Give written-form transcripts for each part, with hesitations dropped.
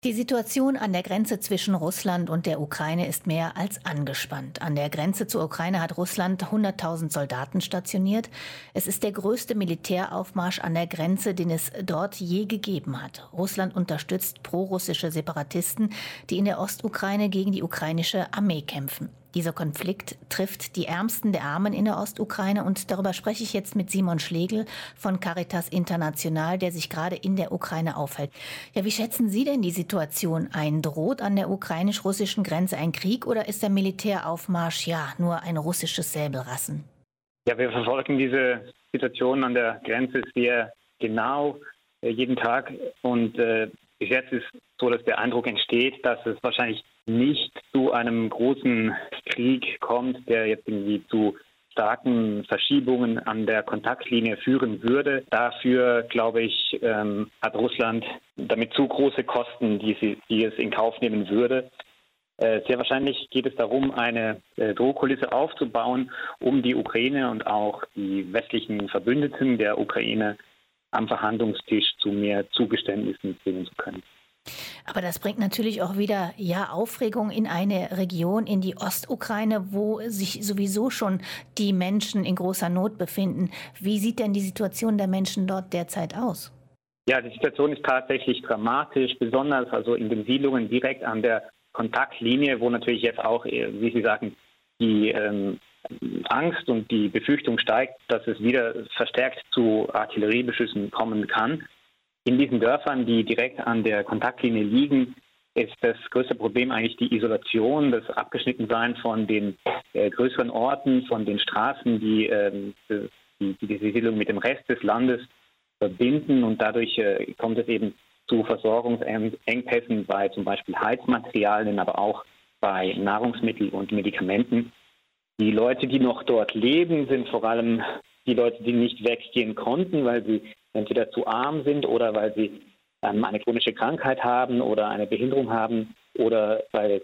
Die Situation an der Grenze zwischen Russland und der Ukraine ist mehr als angespannt. An der Grenze zur Ukraine hat Russland 100.000 Soldaten stationiert. Es ist der größte Militäraufmarsch an der Grenze, den es dort je gegeben hat. Russland unterstützt prorussische Separatisten, die in der Ostukraine gegen die ukrainische Armee kämpfen. Dieser Konflikt trifft die Ärmsten der Armen in der Ostukraine und darüber spreche ich jetzt mit Simon Schlegel von Caritas International, der sich gerade in der Ukraine aufhält. Ja, wie schätzen Sie denn die Situation ein? Droht an der ukrainisch-russischen Grenze ein Krieg oder ist der Militäraufmarsch ja nur ein russisches Säbelrassen? Ja, wir verfolgen diese Situation an der Grenze sehr genau jeden Tag und bis jetzt ist so, dass der Eindruck entsteht, dass es wahrscheinlich nicht zu einem großen Krieg kommt, der jetzt irgendwie zu starken Verschiebungen an der Kontaktlinie führen würde. Dafür, glaube ich, hat Russland damit zu große Kosten, die es in Kauf nehmen würde. Sehr wahrscheinlich geht es darum, eine Drohkulisse aufzubauen, um die Ukraine und auch die westlichen Verbündeten der Ukraine am Verhandlungstisch zu mehr Zugeständnissen bringen zu können. Aber das bringt natürlich auch wieder Aufregung in eine Region, in die Ostukraine, wo sich sowieso schon die Menschen in großer Not befinden. Wie sieht denn die Situation der Menschen dort derzeit aus? Ja, die Situation ist tatsächlich dramatisch, besonders also in den Siedlungen direkt an der Kontaktlinie, wo natürlich jetzt auch, wie Sie sagen, die Angst und die Befürchtung steigt, dass es wieder verstärkt zu Artilleriebeschüssen kommen kann. In diesen Dörfern, die direkt an der Kontaktlinie liegen, ist das größte Problem eigentlich die Isolation, das Abgeschnittensein von den größeren Orten, von den Straßen, die diese Siedlung mit dem Rest des Landes verbinden. Und dadurch kommt es eben zu Versorgungsengpässen bei zum Beispiel Heizmaterialien, aber auch bei Nahrungsmitteln und Medikamenten. Die Leute, die noch dort leben, sind vor allem die Leute, die nicht weggehen konnten, weil sie entweder zu arm sind oder weil sie eine chronische Krankheit haben oder eine Behinderung haben oder weil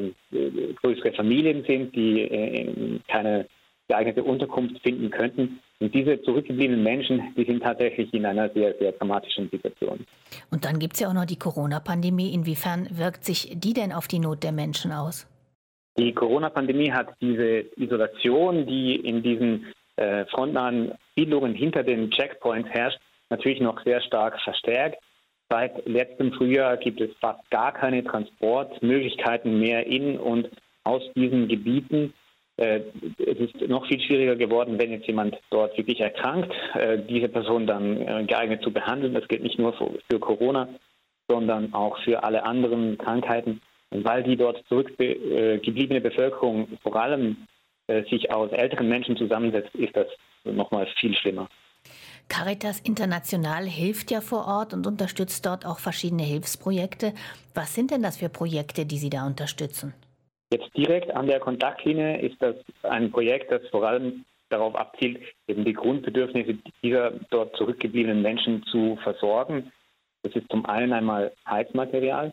es größere Familien sind, die keine geeignete Unterkunft finden könnten. Und diese zurückgebliebenen Menschen, die sind tatsächlich in einer sehr, sehr dramatischen Situation. Und dann gibt es ja auch noch die Corona-Pandemie. Inwiefern wirkt sich die denn auf die Not der Menschen aus? Die Corona-Pandemie hat diese Isolation, die in diesen frontnahen Siedlungen hinter den Checkpoints herrscht, natürlich noch sehr stark verstärkt. Seit letztem Frühjahr gibt es fast gar keine Transportmöglichkeiten mehr in und aus diesen Gebieten. Es ist noch viel schwieriger geworden, wenn jetzt jemand dort wirklich erkrankt, diese Person dann geeignet zu behandeln. Das gilt nicht nur für Corona, sondern auch für alle anderen Krankheiten. Und weil die dort zurückgebliebene Bevölkerung vor allem sich aus älteren Menschen zusammensetzt, ist das nochmal viel schlimmer. Caritas International hilft ja vor Ort und unterstützt dort auch verschiedene Hilfsprojekte. Was sind denn das für Projekte, die Sie da unterstützen? Jetzt direkt an der Kontaktlinie ist das ein Projekt, das vor allem darauf abzielt, eben die Grundbedürfnisse dieser dort zurückgebliebenen Menschen zu versorgen. Das ist zum einen einmal Heizmaterial.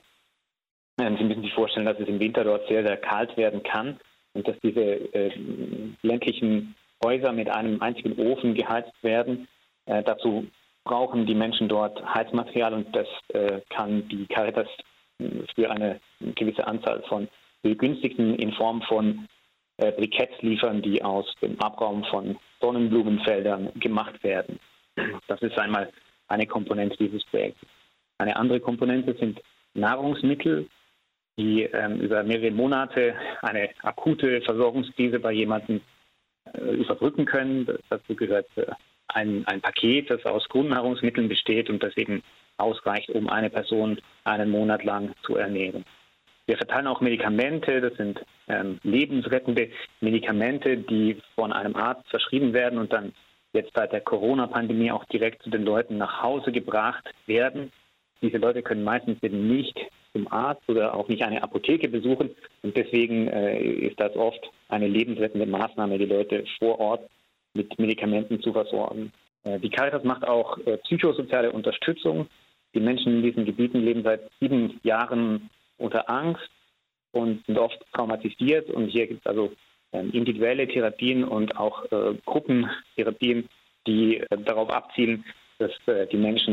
Sie müssen sich vorstellen, dass es im Winter dort sehr, sehr kalt werden kann und dass diese ländlichen Häuser mit einem einzigen Ofen geheizt werden. Dazu brauchen die Menschen dort Heizmaterial und das kann die Caritas für eine gewisse Anzahl von begünstigten in Form von Briketts liefern, die aus dem Abraum von Sonnenblumenfeldern gemacht werden. Das ist einmal eine Komponente dieses Projekts. Eine andere Komponente sind Nahrungsmittel, die über mehrere Monate eine akute Versorgungskrise bei jemandem überbrücken können. Dazu gehört ein Paket, das aus Grundnahrungsmitteln besteht und das eben ausreicht, um eine Person einen Monat lang zu ernähren. Wir verteilen auch Medikamente, das sind lebensrettende Medikamente, die von einem Arzt verschrieben werden und dann jetzt seit der Corona-Pandemie auch direkt zu den Leuten nach Hause gebracht werden. Diese Leute können meistens eben nicht zum Arzt oder auch nicht eine Apotheke besuchen und deswegen ist das oft eine lebensrettende Maßnahme, die Leute vor Ort mit Medikamenten zu versorgen. Die Caritas macht auch psychosoziale Unterstützung. Die Menschen in diesen Gebieten leben seit 7 Jahren unter Angst und sind oft traumatisiert. Und hier gibt es also individuelle Therapien und auch Gruppentherapien, die darauf abzielen, dass die Menschen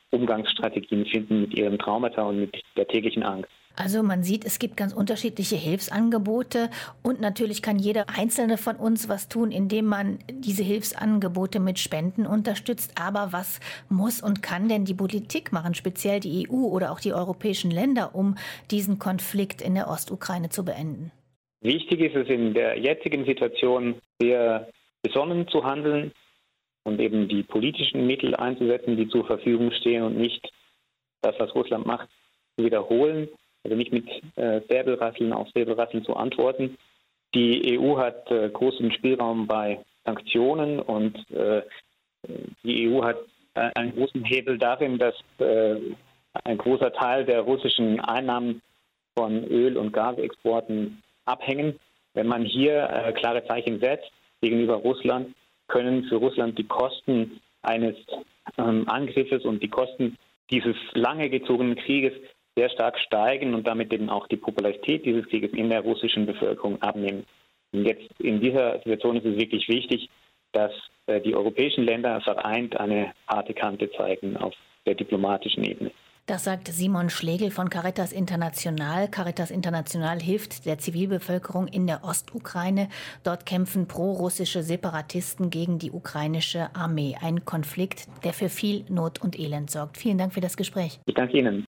Umgangsstrategien finden mit ihren Traumata und mit der täglichen Angst. Also man sieht, es gibt ganz unterschiedliche Hilfsangebote und natürlich kann jeder Einzelne von uns was tun, indem man diese Hilfsangebote mit Spenden unterstützt. Aber was muss und kann denn die Politik machen, speziell die EU oder auch die europäischen Länder, um diesen Konflikt in der Ostukraine zu beenden? Wichtig ist es in der jetzigen Situation sehr besonnen zu handeln und eben die politischen Mittel einzusetzen, die zur Verfügung stehen und nicht das, was Russland macht, zu wiederholen. Also nicht mit Säbelrasseln auf Säbelrasseln zu antworten. Die EU hat großen Spielraum bei Sanktionen und die EU hat einen großen Hebel darin, dass ein großer Teil der russischen Einnahmen von Öl- und Gasexporten abhängen. Wenn man hier klare Zeichen setzt gegenüber Russland, können für Russland die Kosten eines Angriffes und die Kosten dieses lange gezogenen Krieges sehr stark steigen und damit eben auch die Popularität dieses Krieges in der russischen Bevölkerung abnehmen. Und jetzt in dieser Situation ist es wirklich wichtig, dass die europäischen Länder vereint eine harte Kante zeigen auf der diplomatischen Ebene. Das sagt Simon Schlegel von Caritas International. Caritas International hilft der Zivilbevölkerung in der Ostukraine. Dort kämpfen prorussische Separatisten gegen die ukrainische Armee. Ein Konflikt, der für viel Not und Elend sorgt. Vielen Dank für das Gespräch. Ich danke Ihnen.